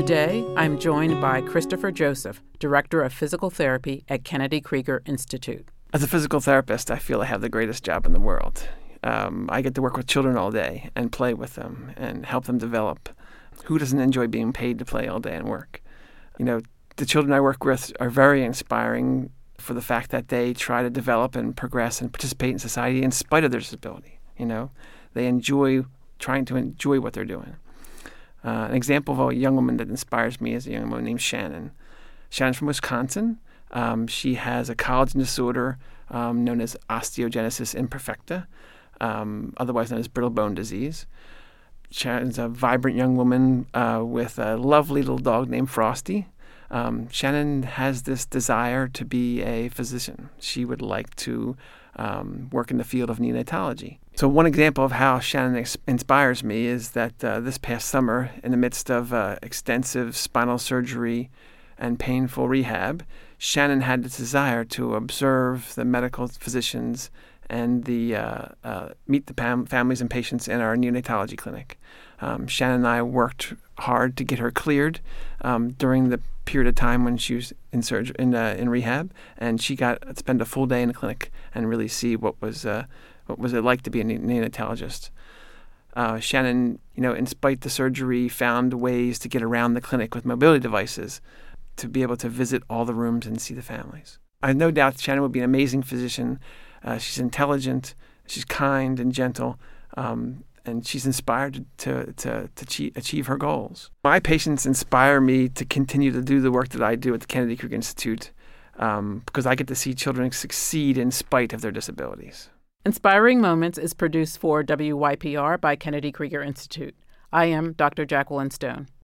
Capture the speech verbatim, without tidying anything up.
Today, I'm joined by Christopher Joseph, Director of Physical Therapy at Kennedy Krieger Institute. As a physical therapist, I feel I have the greatest job in the world. Um, I get to work with children all day and play with them and help them develop. Who doesn't enjoy being paid to play all day and work? You know, the children I work with are very inspiring for the fact that they try to develop and progress and participate in society in spite of their disability. You know, they enjoy trying to enjoy what they're doing. Uh, an example of a young woman that inspires me is a young woman named Shannon. Shannon's from Wisconsin. Um, she has a collagen disorder um, known as osteogenesis imperfecta, um, otherwise known as brittle bone disease. Shannon's a vibrant young woman uh, with a lovely little dog named Frosty. Um, Shannon has this desire to be a physician. She would like to um, work in the field of neonatology. So one example of how Shannon ex- inspires me is that uh, this past summer, in the midst of uh, extensive spinal surgery and painful rehab, Shannon had this desire to observe the medical physicians and the uh, uh, meet the pam- families and patients in our neonatology clinic. Um, Shannon and I worked hard to get her cleared um, during the period of time when she was in surgery in uh, in rehab, and she got to spend a full day in the clinic and really see what was uh, what was it like to be a neonatologist. Uh, Shannon, you know, in spite the surgery, found ways to get around the clinic with mobility devices to be able to visit all the rooms and see the families. I have no doubt Shannon would be an amazing physician. Uh, she's intelligent, she's kind and gentle, um, and she's inspired to to, to achieve, achieve her goals. My patients inspire me to continue to do the work that I do at the Kennedy Krieger Institute um, because I get to see children succeed in spite of their disabilities. Inspiring Moments is produced for W Y P R by Kennedy Krieger Institute. I am Doctor Jacqueline Stone.